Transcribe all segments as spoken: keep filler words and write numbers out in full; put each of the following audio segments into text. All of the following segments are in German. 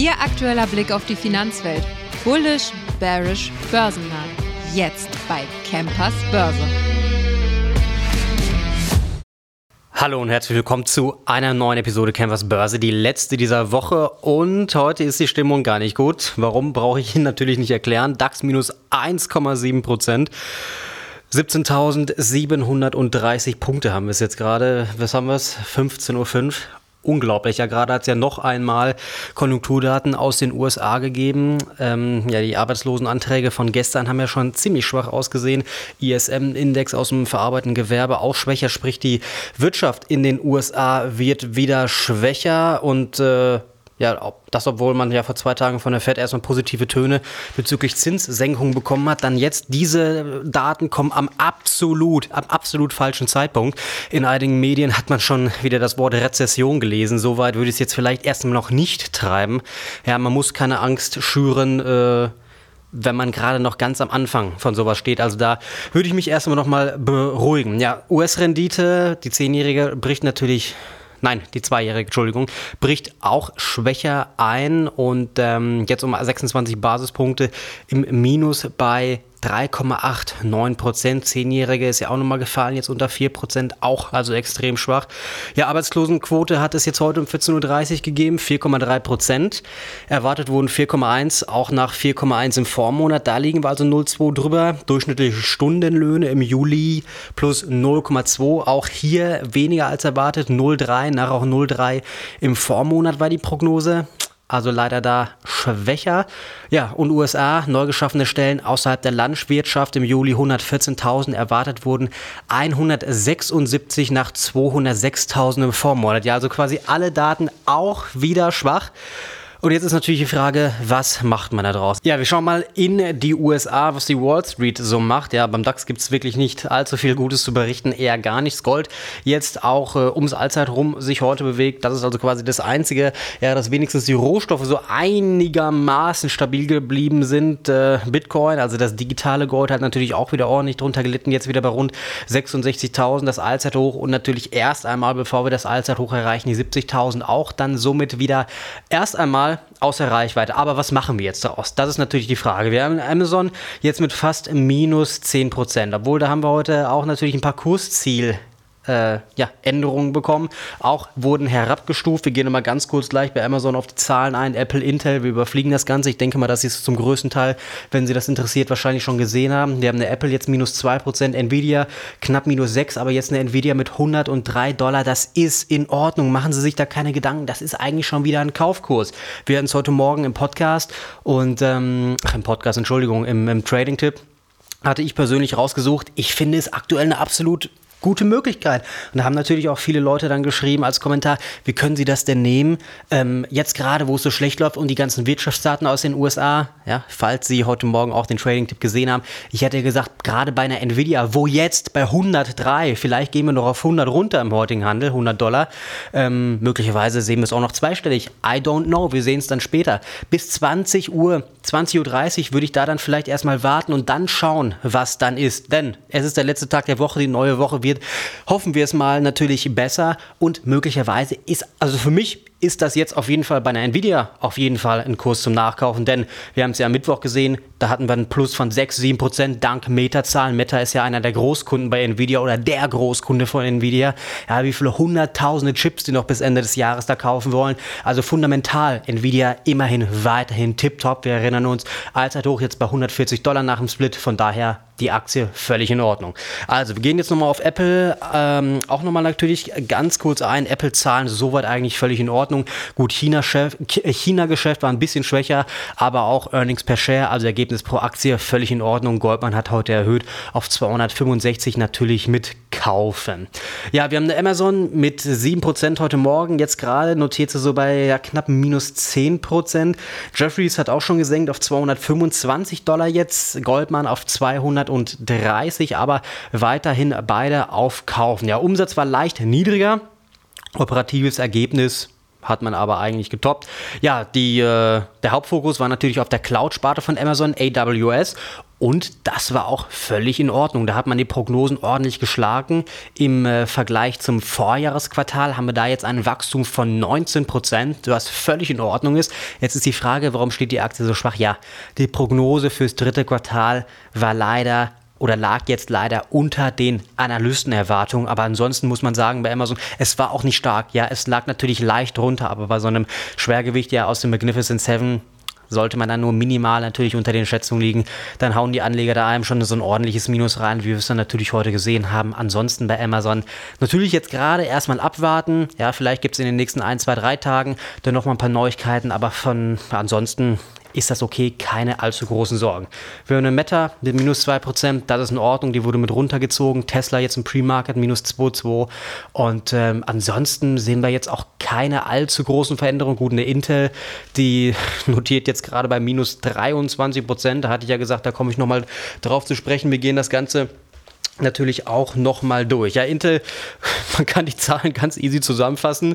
Ihr aktueller Blick auf die Finanzwelt. Bullish, bearish, börsennah. Jetzt bei Campers Börse. Hallo und herzlich willkommen zu einer neuen Episode Campers Börse, die letzte dieser Woche, und heute ist die Stimmung gar nicht gut. Warum, brauche ich Ihnen natürlich nicht erklären. DAX minus eins Komma sieben Prozent. siebzehntausendsiebenhundertdreißig Punkte haben wir es jetzt gerade. Was haben wir es? fünfzehn Uhr fünf. Unglaublich. Ja, gerade hat es ja noch einmal Konjunkturdaten aus den U S A gegeben. Ähm, ja, die Arbeitslosenanträge von gestern haben ja schon ziemlich schwach ausgesehen. I S M-Index aus dem verarbeitenden Gewerbe auch schwächer, sprich die Wirtschaft in den U S A wird wieder schwächer und äh, ja, das, obwohl man ja vor zwei Tagen von der Fed erstmal positive Töne bezüglich Zinssenkungen bekommen hat, dann jetzt diese Daten kommen am absolut, am absolut falschen Zeitpunkt. In einigen Medien hat man schon wieder das Wort Rezession gelesen. Soweit würde ich es jetzt vielleicht erstmal noch nicht treiben. Ja, man muss keine Angst schüren, äh, wenn man gerade noch ganz am Anfang von sowas steht. Also da würde ich mich erstmal noch mal beruhigen. Ja, U S-Rendite, die zehnjährige bricht natürlich... Nein, die zweijährige, Entschuldigung, bricht auch schwächer ein und ähm, jetzt um sechsundzwanzig Basispunkte im Minus bei drei Komma neunundachtzig Prozent. Zehnjährige ist ja auch nochmal gefallen, jetzt unter vier Prozent, auch also extrem schwach. Ja, Arbeitslosenquote hat es jetzt heute um vierzehn Uhr dreißig gegeben, vier Komma drei Prozent. Erwartet wurden vier Komma eins, auch nach vier Komma eins im Vormonat. Da liegen wir also null Komma zwei drüber. Durchschnittliche Stundenlöhne im Juli plus null Komma zwei. Auch hier weniger als erwartet, null Komma drei, nach auch null Komma drei im Vormonat war die Prognose. Also leider da schwächer. Ja, und U S A, neu geschaffene Stellen außerhalb der Landwirtschaft im Juli hundertvierzehntausend, erwartet wurden hundertsechsundsiebzig nach zweihundertsechstausend im Vormonat. Ja, also quasi alle Daten auch wieder schwach. Und jetzt ist natürlich die Frage, was macht man da draus? Ja, wir schauen mal in die U S A, was die Wall Street so macht. Ja, beim DAX gibt es wirklich nicht allzu viel Gutes zu berichten, eher gar nichts. Gold jetzt auch äh, ums Allzeit rum sich heute bewegt. Das ist also quasi das Einzige, ja, dass wenigstens die Rohstoffe so einigermaßen stabil geblieben sind. Äh, Bitcoin, also das digitale Gold, hat natürlich auch wieder ordentlich drunter gelitten. Jetzt wieder bei rund sechsundsechzigtausend, das Allzeithoch. Und natürlich erst einmal, bevor wir das Allzeithoch erreichen, die siebzigtausend auch dann somit wieder erst einmal außer Reichweite. Aber was machen wir jetzt daraus? Das ist natürlich die Frage. Wir haben Amazon jetzt mit fast minus zehn Prozent. Obwohl, da haben wir heute auch natürlich ein paar Kursziel Äh, ja, Änderungen bekommen. Auch wurden herabgestuft. Wir gehen nochmal ganz kurz gleich bei Amazon auf die Zahlen ein. Apple, Intel, wir überfliegen das Ganze. Ich denke mal, dass Sie es zum größten Teil, wenn Sie das interessiert, wahrscheinlich schon gesehen haben. Wir haben eine Apple jetzt minus zwei Prozent, Nvidia knapp minus sechs, aber jetzt eine Nvidia mit hundertdrei Dollar. Das ist in Ordnung. Machen Sie sich da keine Gedanken. Das ist eigentlich schon wieder ein Kaufkurs. Wir hatten es heute Morgen im Podcast und, ähm, ach, im Podcast, Entschuldigung, im, im Trading-Tipp hatte ich persönlich rausgesucht. Ich finde es aktuell eine absolut gute Möglichkeit. Und da haben natürlich auch viele Leute dann geschrieben als Kommentar, wie können Sie das denn nehmen? Ähm, jetzt gerade, wo es so schlecht läuft und die ganzen Wirtschaftsdaten aus den U S A, ja, falls Sie heute Morgen auch den Trading-Tipp gesehen haben, ich hätte gesagt, gerade bei einer Nvidia, wo jetzt bei hundertdrei, vielleicht gehen wir noch auf hundert runter im heutigen Handel, hundert Dollar, ähm, möglicherweise sehen wir es auch noch zweistellig. I don't know, wir sehen es dann später. Bis zwanzig Uhr, zwanzig Uhr dreißig würde ich da dann vielleicht erstmal warten und dann schauen, was dann ist. Denn es ist der letzte Tag der Woche, die neue Woche wird, hoffen wir es mal, natürlich besser, und möglicherweise ist, also für mich ist das jetzt auf jeden Fall bei einer Nvidia auf jeden Fall ein Kurs zum Nachkaufen, denn wir haben es ja am Mittwoch gesehen, da hatten wir einen Plus von sechs, sieben Prozent dank Meta-Zahlen. Meta ist ja einer der Großkunden bei Nvidia oder der Großkunde von Nvidia. Ja, wie viele hunderttausende Chips die noch bis Ende des Jahres da kaufen wollen. Also fundamental Nvidia immerhin weiterhin tipptopp. Wir erinnern uns, Allzeithoch jetzt bei hundertvierzig Dollar nach dem Split, von daher die Aktie völlig in Ordnung. Also wir gehen jetzt nochmal auf Apple, ähm, auch nochmal natürlich ganz kurz ein. Apple-Zahlen soweit eigentlich völlig in Ordnung. Gut, China-Chef, China-Geschäft war ein bisschen schwächer, aber auch Earnings per Share, also Ergebnis pro Aktie, völlig in Ordnung. Goldman hat heute erhöht auf zweihundertfünfundsechzig, natürlich mit Kaufen. Ja, wir haben eine Amazon mit sieben Prozent heute Morgen, jetzt gerade notiert sie so bei ja, knapp minus zehn Prozent. Jefferies hat auch schon gesenkt auf zweihundertfünfundzwanzig Dollar jetzt, Goldman auf zweihundertdreißig, aber weiterhin beide auf Kaufen. Ja, Umsatz war leicht niedriger, operatives Ergebnis hat man aber eigentlich getoppt. Ja, die, äh, der Hauptfokus war natürlich auf der Cloud-Sparte von Amazon, A W S. Und das war auch völlig in Ordnung. Da hat man die Prognosen ordentlich geschlagen. Im äh, Vergleich zum Vorjahresquartal haben wir da jetzt ein Wachstum von neunzehn Prozent, was völlig in Ordnung ist. Jetzt ist die Frage, warum steht die Aktie so schwach? Ja, die Prognose fürs dritte Quartal war leider oder lag jetzt leider unter den Analystenerwartungen. Aber ansonsten muss man sagen, bei Amazon, es war auch nicht stark. Ja, es lag natürlich leicht runter, aber bei so einem Schwergewicht ja aus dem Magnificent Seven sollte man dann nur minimal natürlich unter den Schätzungen liegen, dann hauen die Anleger da einem schon so ein ordentliches Minus rein, wie wir es dann natürlich heute gesehen haben. Ansonsten bei Amazon natürlich jetzt gerade erstmal abwarten. Ja, vielleicht gibt es in den nächsten ein, zwei, drei Tagen dann nochmal ein paar Neuigkeiten, aber von ansonsten ist das okay, keine allzu großen Sorgen. Wir haben eine Meta mit minus zwei Prozent, das ist in Ordnung, die wurde mit runtergezogen. Tesla jetzt im Pre-Market minus zwei Komma zwei und ähm, ansonsten sehen wir jetzt auch keine allzu großen Veränderungen. Gut, eine Intel, die notiert jetzt gerade bei minus dreiundzwanzig Prozent, da hatte ich ja gesagt, da komme ich nochmal drauf zu sprechen. Wir gehen das Ganze natürlich auch nochmal durch. Ja, Intel, man kann die Zahlen ganz easy zusammenfassen.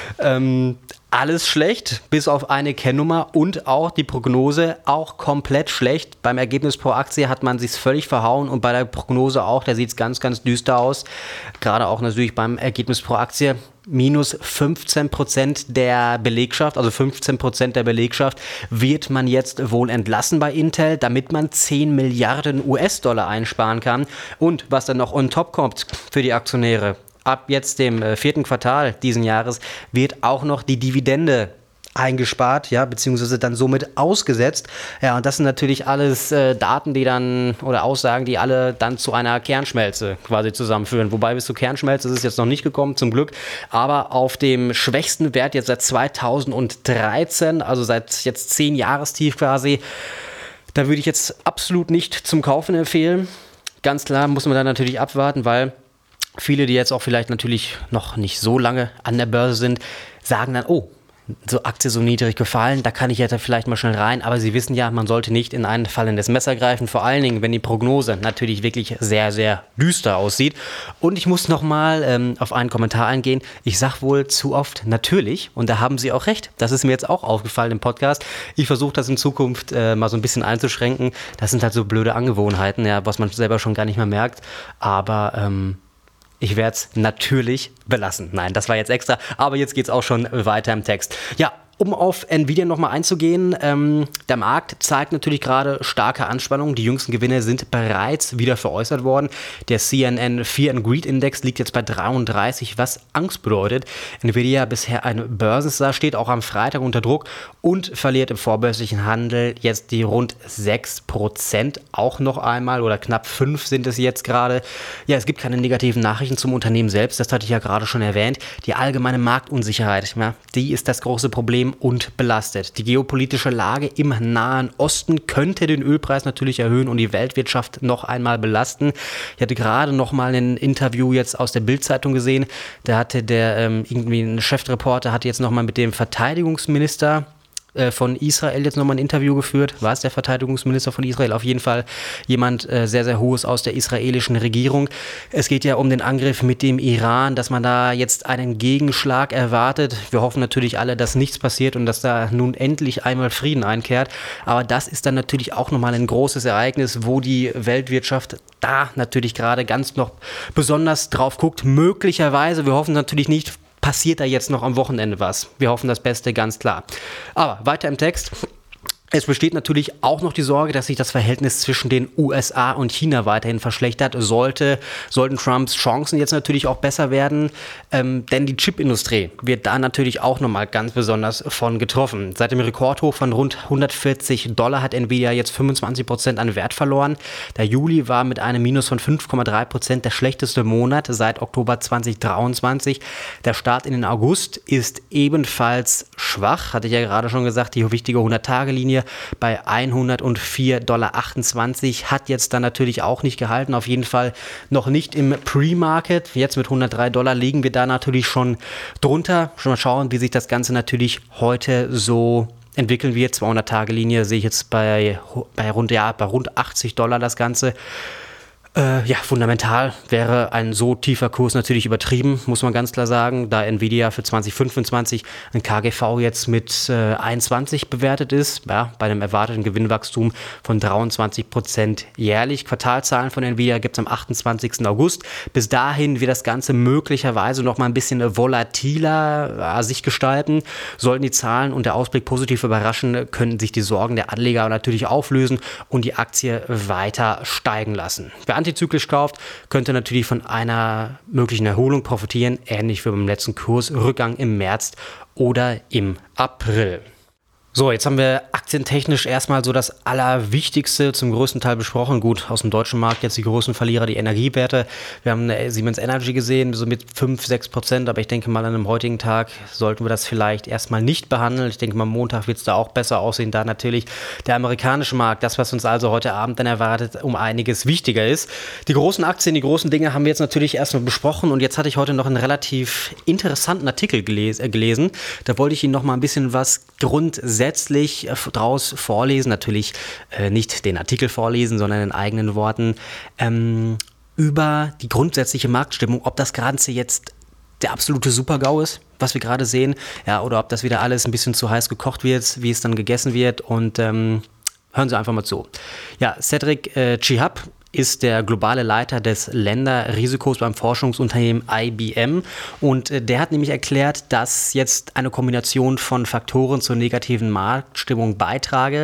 Ähm, alles schlecht, bis auf eine Kennnummer und auch die Prognose auch komplett schlecht. Beim Ergebnis pro Aktie hat man sich völlig verhauen und bei der Prognose auch, da sieht es ganz, ganz düster aus. Gerade auch natürlich beim Ergebnis pro Aktie. Minus fünfzehn Prozent der Belegschaft, also fünfzehn Prozent der Belegschaft wird man jetzt wohl entlassen bei Intel, damit man zehn Milliarden U S-Dollar einsparen kann. Und was dann noch on top kommt für die Aktionäre, ab jetzt dem äh, vierten Quartal diesen Jahres wird auch noch die Dividende eingespart, ja, beziehungsweise dann somit ausgesetzt. Ja, und das sind natürlich alles äh, Daten, die dann, oder Aussagen, die alle dann zu einer Kernschmelze quasi zusammenführen. Wobei bis zur Kernschmelze ist es jetzt noch nicht gekommen, zum Glück. Aber auf dem schwächsten Wert jetzt seit zweitausenddreizehn, also seit jetzt zehn Jahrestief quasi, da würde ich jetzt absolut nicht zum Kaufen empfehlen. Ganz klar muss man dann natürlich abwarten, weil viele, die jetzt auch vielleicht natürlich noch nicht so lange an der Börse sind, sagen dann, oh, so Aktie so niedrig gefallen, da kann ich ja vielleicht mal schnell rein, aber sie wissen ja, man sollte nicht in ein fallendes Messer greifen, vor allen Dingen, wenn die Prognose natürlich wirklich sehr, sehr düster aussieht. Und ich muss nochmal ähm, auf einen Kommentar eingehen. Ich sage wohl zu oft natürlich, und da haben Sie auch recht, das ist mir jetzt auch aufgefallen im Podcast. Ich versuche das in Zukunft äh, mal so ein bisschen einzuschränken. Das sind halt so blöde Angewohnheiten, ja, was man selber schon gar nicht mehr merkt, aber ähm, ich werde es natürlich belassen. Nein, das war jetzt extra, aber jetzt geht es auch schon weiter im Text. Ja, um auf Nvidia nochmal einzugehen, ähm, der Markt zeigt natürlich gerade starke Anspannung. Die jüngsten Gewinne sind bereits wieder veräußert worden. Der C N N Fear and Greed Index liegt jetzt bei dreiunddreißig, was Angst bedeutet. Nvidia bisher ein Börsenstar, steht auch am Freitag unter Druck und verliert im vorbörslichen Handel jetzt die rund sechs Prozent auch noch einmal oder knapp fünf sind es jetzt gerade. Ja, es gibt keine negativen Nachrichten zum Unternehmen selbst, das hatte ich ja gerade schon erwähnt. Die allgemeine Marktunsicherheit, ja, die ist das große Problem und belastet. Die geopolitische Lage im Nahen Osten könnte den Ölpreis natürlich erhöhen und die Weltwirtschaft noch einmal belasten. Ich hatte gerade noch mal ein Interview jetzt aus der Bild-Zeitung gesehen. Da hatte der ähm, irgendwie ein Chefreporter hatte jetzt noch mal mit dem Verteidigungsminister von Israel jetzt nochmal ein Interview geführt. War es der Verteidigungsminister von Israel? Auf jeden Fall jemand äh, sehr, sehr Hohes aus der israelischen Regierung. Es geht ja um den Angriff mit dem Iran, dass man da jetzt einen Gegenschlag erwartet. Wir hoffen natürlich alle, dass nichts passiert und dass da nun endlich einmal Frieden einkehrt. Aber das ist dann natürlich auch nochmal ein großes Ereignis, wo die Weltwirtschaft da natürlich gerade ganz noch besonders drauf guckt. Möglicherweise, wir hoffen natürlich nicht, passiert da jetzt noch am Wochenende was. Wir hoffen das Beste, ganz klar. Aber weiter im Text. Es besteht natürlich auch noch die Sorge, dass sich das Verhältnis zwischen den U S A und China weiterhin verschlechtert. Sollte, sollten Trumps Chancen jetzt natürlich auch besser werden, ähm, denn die Chipindustrie wird da natürlich auch nochmal ganz besonders von getroffen. Seit dem Rekordhoch von rund hundertvierzig Dollar hat Nvidia jetzt fünfundzwanzig Prozent an Wert verloren. Der Juli war mit einem Minus von fünf Komma drei Prozent der schlechteste Monat seit Oktober zweitausenddreiundzwanzig. Der Start in den August ist ebenfalls schwach, hatte ich ja gerade schon gesagt, die wichtige hundert-Tage-Linie bei hundertvier Komma achtundzwanzig Dollar hat jetzt dann natürlich auch nicht gehalten, auf jeden Fall noch nicht im Pre-Market. Jetzt mit hundertdrei Dollar liegen wir da natürlich schon drunter. Schon mal schauen, wie sich das Ganze natürlich heute so entwickeln wird. zweihundert-Tage-Linie sehe ich jetzt bei, bei, rund, ja, bei rund achtzig Dollar das Ganze. Äh, ja, fundamental wäre ein so tiefer Kurs natürlich übertrieben, muss man ganz klar sagen, da Nvidia für zwanzig fünfundzwanzig ein K G V jetzt mit äh, einundzwanzig bewertet ist, ja, bei einem erwarteten Gewinnwachstum von dreiundzwanzig Prozent jährlich. Quartalzahlen von Nvidia gibt es am achtundzwanzigsten August. Bis dahin wird das Ganze möglicherweise noch mal ein bisschen volatiler äh, sich gestalten. Sollten die Zahlen und der Ausblick positiv überraschen, könnten sich die Sorgen der Anleger natürlich auflösen und die Aktie weiter steigen lassen. Wer antizyklisch kauft, könnte natürlich von einer möglichen Erholung profitieren, ähnlich wie beim letzten Kursrückgang im März oder im April. So, jetzt haben wir aktientechnisch erstmal so das Allerwichtigste zum größten Teil besprochen. Gut, aus dem deutschen Markt jetzt die großen Verlierer, die Energiewerte. Wir haben Siemens Energy gesehen, so mit fünf, sechs Prozent, aber ich denke mal an einem heutigen Tag sollten wir das vielleicht erstmal nicht behandeln. Ich denke mal, Montag wird es da auch besser aussehen, da natürlich der amerikanische Markt, das, was uns also heute Abend dann erwartet, um einiges wichtiger ist. Die großen Aktien, die großen Dinge haben wir jetzt natürlich erstmal besprochen und jetzt hatte ich heute noch einen relativ interessanten Artikel geles- äh, gelesen. Da wollte ich Ihnen noch mal ein bisschen was grundsätzlich Grundsätzlich draus vorlesen, natürlich äh, nicht den Artikel vorlesen, sondern in eigenen Worten, ähm, über die grundsätzliche Marktstimmung, ob das Ganze jetzt der absolute Super-GAU ist, was wir gerade sehen, ja, oder ob das wieder alles ein bisschen zu heiß gekocht wird, wie es dann gegessen wird und ähm, hören Sie einfach mal zu. Ja, Cedric äh, Chihab ist der globale Leiter des Länderrisikos beim Forschungsunternehmen I B M und der hat nämlich erklärt, dass jetzt eine Kombination von Faktoren zur negativen Marktstimmung beitrage,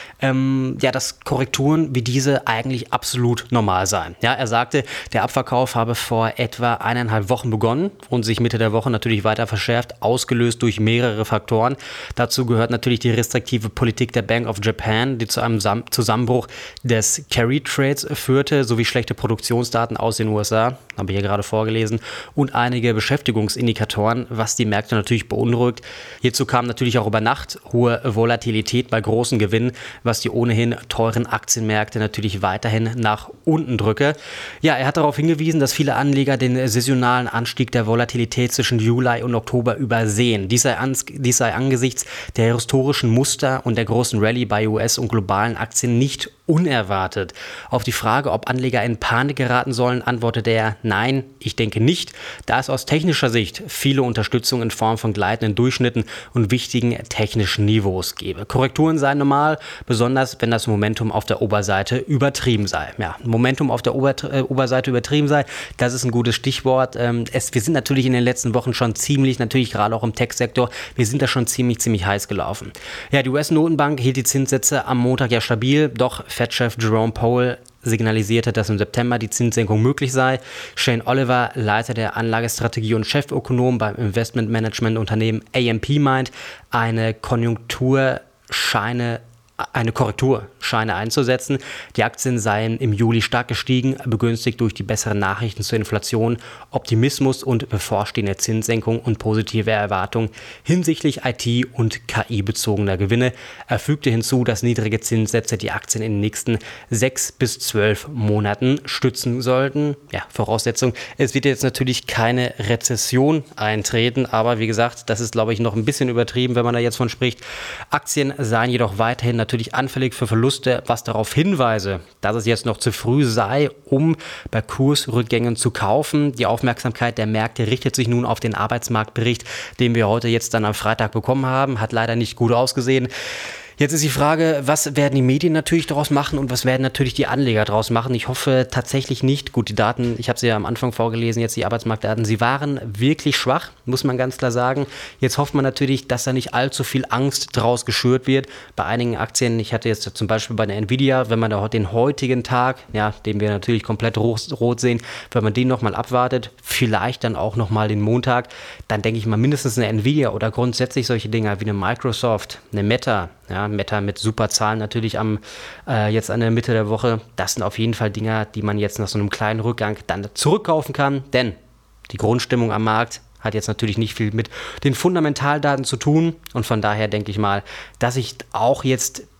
ähm, ja, dass Korrekturen wie diese eigentlich absolut normal seien. Ja, er sagte, der Abverkauf habe vor etwa eineinhalb Wochen begonnen und sich Mitte der Woche natürlich weiter verschärft, ausgelöst durch mehrere Faktoren. Dazu gehört natürlich die restriktive Politik der Bank of Japan, die zu einem Sam- Zusammenbruch des Carry Trades führte, sowie schlechte Produktionsdaten aus den U S A, habe ich hier gerade vorgelesen, und einige Beschäftigungsindikatoren, was die Märkte natürlich beunruhigt. Hierzu kam natürlich auch über Nacht hohe Volatilität bei großen Gewinnen, was die ohnehin teuren Aktienmärkte natürlich weiterhin nach unten drücke. Ja, er hat darauf hingewiesen, dass viele Anleger den saisonalen Anstieg der Volatilität zwischen Juli und Oktober übersehen. Dies sei, ans, dies sei angesichts der historischen Muster und der großen Rallye bei U S- und globalen Aktien nicht unerwartet. Auf die Frage, ob Anleger in Panik geraten sollen, antwortete er, nein, ich denke nicht, da es aus technischer Sicht viele Unterstützung in Form von gleitenden Durchschnitten und wichtigen technischen Niveaus gebe. Korrekturen seien normal, besonders wenn das Momentum auf der Oberseite übertrieben sei. Ja, Momentum auf der Ober- äh, Oberseite übertrieben sei, das ist ein gutes Stichwort. Ähm, es, wir sind natürlich in den letzten Wochen schon ziemlich, natürlich gerade auch im Tech-Sektor, wir sind da schon ziemlich, ziemlich heiß gelaufen. Ja, die U S-Notenbank hielt die Zinssätze am Montag ja stabil, doch Fed-Chef Jerome Powell signalisierte, dass im September die Zinssenkung möglich sei. Shane Oliver, Leiter der Anlagestrategie und Chefökonom beim Investmentmanagement-Unternehmen A M P, meint, eine Konjunktur scheine eine Korrektur scheine einzusetzen. Die Aktien seien im Juli stark gestiegen, begünstigt durch die besseren Nachrichten zur Inflation, Optimismus und bevorstehende Zinssenkung und positive Erwartungen hinsichtlich I T- und K I-bezogener Gewinne. Er fügte hinzu, dass niedrige Zinssätze die Aktien in den nächsten sechs bis zwölf Monaten stützen sollten. Ja, Voraussetzung, es wird jetzt natürlich keine Rezession eintreten, aber wie gesagt, das ist, glaube ich, noch ein bisschen übertrieben, wenn man da jetzt von spricht. Aktien seien jedoch weiterhin natürlich anfällig für Verluste, was darauf hinweise, dass es jetzt noch zu früh sei, um bei Kursrückgängen zu kaufen. Die Aufmerksamkeit der Märkte richtet sich nun auf den Arbeitsmarktbericht, den wir heute jetzt dann am Freitag bekommen haben. Hat leider nicht gut ausgesehen. Jetzt ist die Frage, was werden die Medien natürlich daraus machen und was werden natürlich die Anleger daraus machen? Ich hoffe tatsächlich nicht. Gut, die Daten, ich habe sie ja am Anfang vorgelesen, jetzt die Arbeitsmarktdaten, sie waren wirklich schwach, muss man ganz klar sagen. Jetzt hofft man natürlich, dass da nicht allzu viel Angst draus geschürt wird. Bei einigen Aktien, ich hatte jetzt zum Beispiel bei der Nvidia, wenn man da den heutigen Tag, ja, den wir natürlich komplett rot sehen, wenn man den nochmal abwartet, vielleicht dann auch nochmal den Montag, dann denke ich mal mindestens eine Nvidia oder grundsätzlich solche Dinger wie eine Microsoft, eine Meta, ja, Meta mit super Zahlen natürlich am äh, jetzt an der Mitte der Woche. Das sind auf jeden Fall Dinger, die man jetzt nach so einem kleinen Rückgang dann zurückkaufen kann, denn die Grundstimmung am Markt hat jetzt natürlich nicht viel mit den Fundamentaldaten zu tun und von daher denke ich mal, dass sich auch jetzt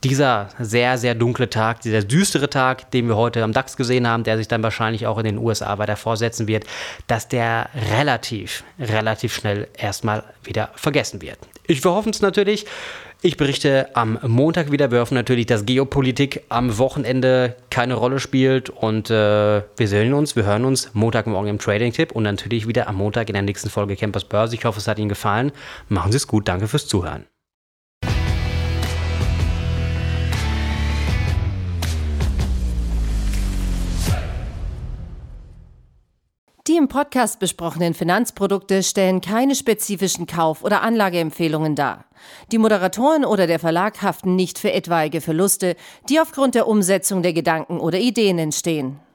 dieser sehr, sehr dunkle Tag, dieser düstere Tag, den wir heute am DAX gesehen haben, der sich dann wahrscheinlich auch in den U S A weiter fortsetzen wird, dass der relativ, relativ schnell erstmal wieder vergessen wird. Ich hoffe es natürlich. Ich berichte am Montag wieder. Wir hoffen natürlich, dass Geopolitik am Wochenende keine Rolle spielt. Und äh, wir sehen uns, wir hören uns Montagmorgen im Trading-Tipp und natürlich wieder am Montag in der nächsten Folge Campers Börse. Ich hoffe, es hat Ihnen gefallen. Machen Sie es gut. Danke fürs Zuhören. Die im Podcast besprochenen Finanzprodukte stellen keine spezifischen Kauf- oder Anlageempfehlungen dar. Die Moderatoren oder der Verlag haften nicht für etwaige Verluste, die aufgrund der Umsetzung der Gedanken oder Ideen entstehen.